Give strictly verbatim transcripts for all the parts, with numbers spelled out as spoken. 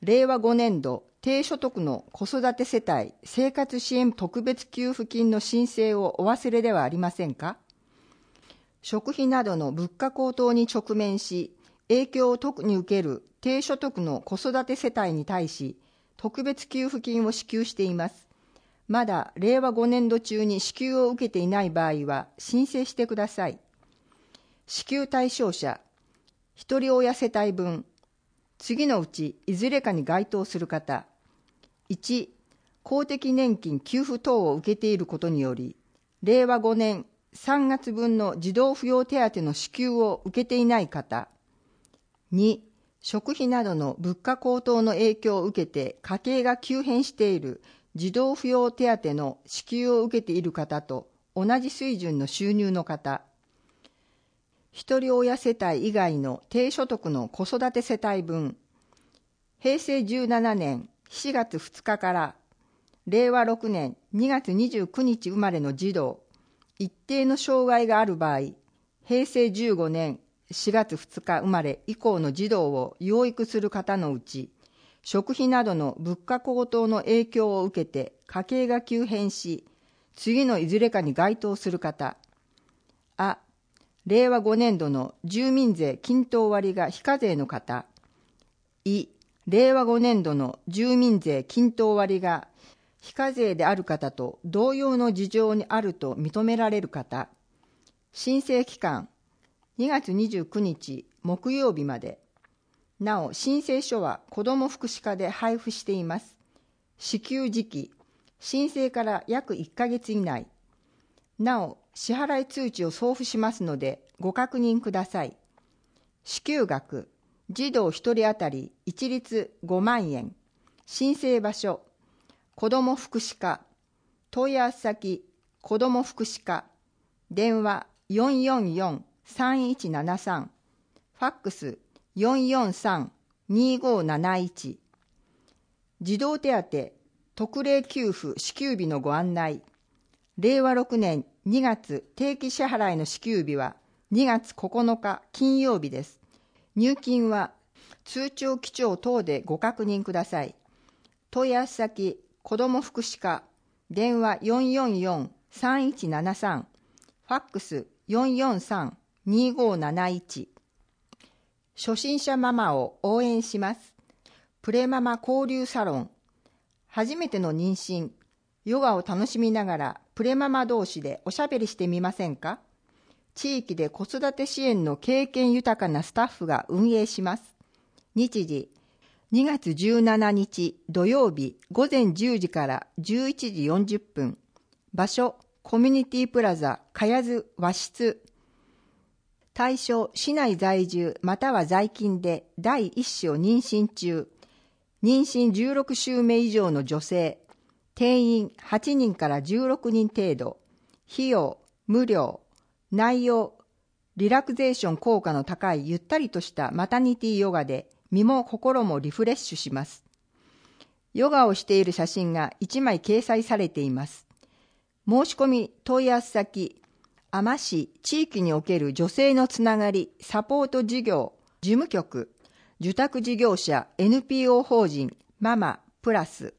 れいわごねんど低所得の子育て世帯生活支援特別給付金の申請をお忘れではありませんか。食費などの物価高騰に直面し、影響を特に受ける低所得の子育て世帯に対し、特別給付金を支給しています。まだれいわごねんど中に支給を受けていない場合は申請してください。支給対象者、ひとり親世帯分、次のうちいずれかに該当する方。いち、公的年金給付等を受けていることにより、れいわごねんさんがつぶんの児童扶養手当の支給を受けていない方。に、食費などの物価高騰の影響を受けて家計が急変している児童扶養手当の支給を受けている方と同じ水準の収入の方。ひとり親世帯以外の低所得の子育て世帯分、へいせいじゅうななねんしがつふつかかられいわろくねんにがつにじゅうくにち生まれの児童、一定の障害がある場合、へいせいじゅうごねんしがつふつか生まれ以降の児童を養育する方のうち、食費などの物価高騰の影響を受けて家計が急変し、次のいずれかに該当する方。あ、れいわごねんどの住民税均等割が非課税の方。い、れいわごねんどの住民税均等割が非課税である方と同様の事情にあると認められる方。申請期間、にがつにじゅうくにち木曜日まで。なお、申請書は子ども福祉課で配布しています。支給時期、申請から約いっかげつ以内。なお、支払い通知を送付しますのでご確認ください。支給額、児童ひとり当たり一律ごまんえん。申請場所、子ども福祉課。問い合わせ先、子ども福祉課。電話よんよんよんさんいちななさん。ファックスよんよんさんにごなないち。児童手当特例給付支給日のご案内。れいわろくねんにがつ定期支払いの支給日はにがつここのか金曜日です。入金は通帳記帳等でご確認ください。問い合わせ先、子ども福祉課。電話よんよんよんさんいちななさん。ファックスよんよんさんにごなないち。初心者ママを応援します。プレママ交流サロン。初めての妊娠、ヨガを楽しみながらプレママ同士でおしゃべりしてみませんか。地域で子育て支援の経験豊かなスタッフが運営します。日時、にがつじゅうしちにち土曜日ごぜんじゅうじからじゅういちじよんじゅっぷん。場所、コミュニティプラザかやず和室。対象、市内在住または在勤で第一子を妊娠中、妊娠じゅうろくしゅうめ以上の女性、定員はちにんからじゅうろくにん程度、費用無料、内容、リラクゼーション効果の高いゆったりとしたマタニティヨガで身も心もリフレッシュします。ヨガをしている写真がいちまい掲載されています。申し込み問い合わせ先、あま市地域における女性のつながりサポート事業事務局、受託事業者 エヌピーオー 法人ママプラス。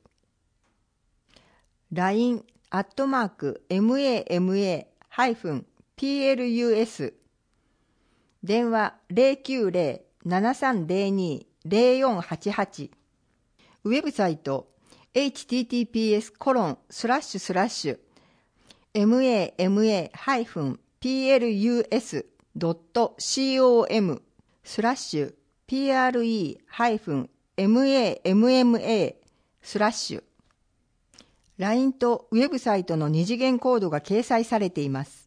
ライン アットマーク ママ プラス。 電話 ゼロきゅうゼロ ななさんゼロに ゼロよんはちはち。ウェブサイト エイチティーティーピーエス コロンスラッシュスラッシュ ママ プラス ドット コム スラッシュ プラス ママ スラッシュ。 ライン とウェブサイトの二次元コードが掲載されています。